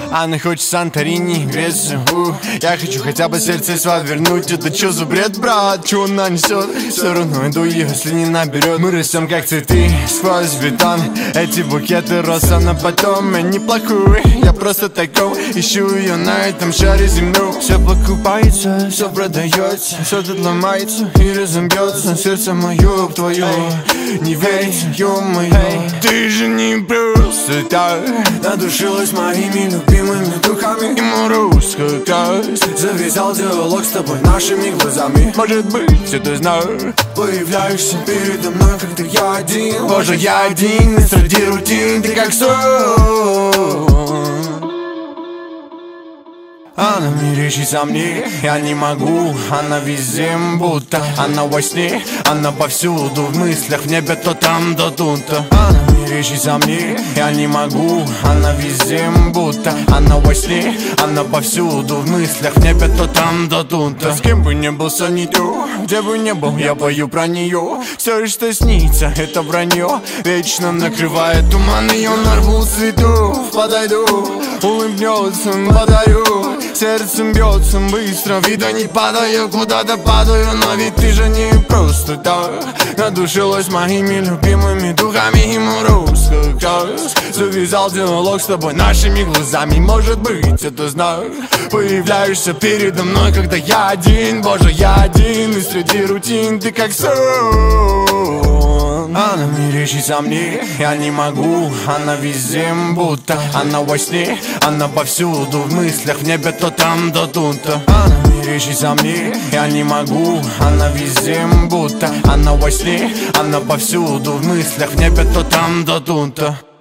Она хочет Санторини, Грецию. Я хочу хотя бы сердце свое вернуть. Это чё за бред, брат? Чё она несет? Все равно иду, если не наберет. Мы растем как цветы сквозь бетон. Эти букеты роз, она потом. Я неплохой, я просто такой. Ищу ее на этом шаре земном. Все покупается, все продается, все тут ломается и разобьется. Сердце мое об твое не верится, ё-моё. Ты же не просто так надушилась моими любимыми духами. Ему русская кровь. Завязал диалог с тобой нашими глазами. Может быть, это знак. Появляешься передо мной, когда я один. Боже, я один среди рутин. Ты как сон. Она в мире ищет сомнений, я не могу. Она везде будто, она во сне, она повсюду. В мыслях, в небе то там, то тут-то. Она в мире ищет сомнений, я не могу. Она везде будто, она во сне, она повсюду. В мыслях, в небе то там, то тут-то. С кем бы не был, не то, где бы не был, я пою про нее. Все, что снится, это вранье. Вечно накрывает туман, ее нарву цветов. Подойду, улыбнется, подарю. Сердцем бьется быстро, вида не падаю, куда-то падаю. Но ведь ты же не просто так надушилась моими любимыми духами. Ему русская кровь. Завязал диалог с тобой нашими глазами. Может быть, это знак. Появляешься передо мной, когда я один. Боже, я один, и среди рутин ты как сон. Она в мире ищет сомнений, я не могу. Она везде будто, она во сне, она повсюду. В мыслях, в небе то там, то тут-то. Она в мире ищет сомнений, я не могу. Она везде будто, она во сне, она повсюду. В мыслях, в небе то там, то тут-то.